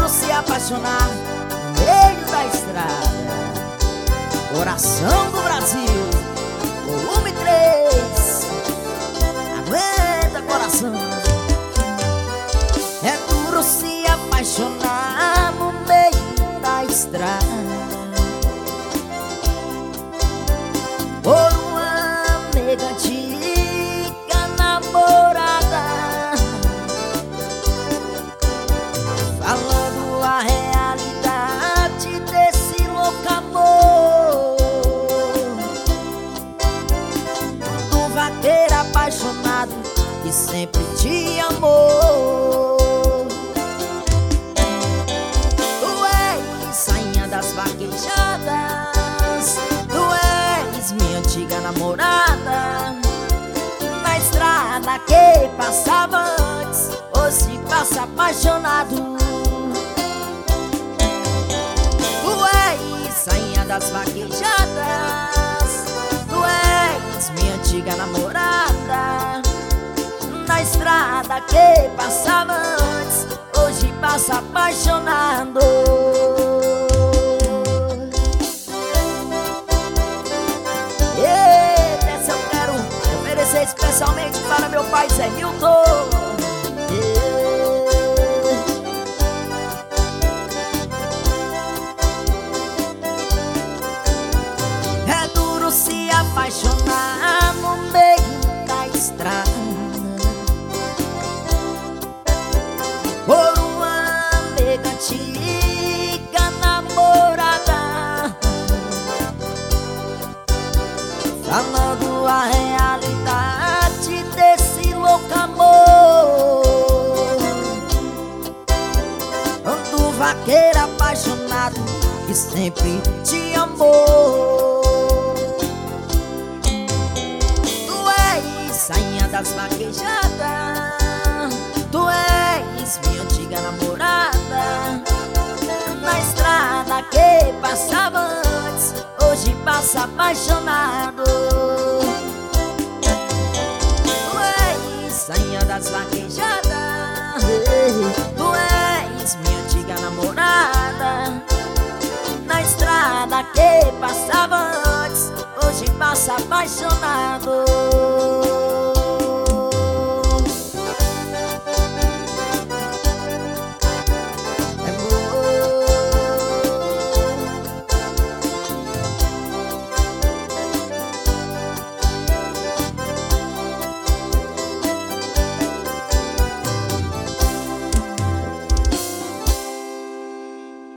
se apaixonar no meio da estrada. Coração do Brasil, volume 3. Aguenta, coração. É duro se apaixonar no meio da estrada por uma amiga antiga namorada, falando a realidade desse louco amor do vaqueiro apaixonado que sempre te amou. Tu és rainha das vaquejadas, tu és minha antiga namorada. Na estrada que passava antes, hoje passa apaixonado. Tu és rainha das vaquejadas, tu és minha antiga namorada. Na estrada que passava antes, hoje passa apaixonado. Essa eu quero oferecer especialmente para meu pai Zé Milton. É duro se apaixonar no meio da estrada por uma amiga antiga namorada, falando a realidade desse louco amor do vaqueiro apaixonado que sempre te amou. Tu és rainha das vaquejadas, tu és minha antiga namorada. Na estrada que passava antes, hoje passa apaixonado. Tu és rainha das vaquejadas, tu és minha antiga namorada. Na estrada que passava antes, hoje passa apaixonado.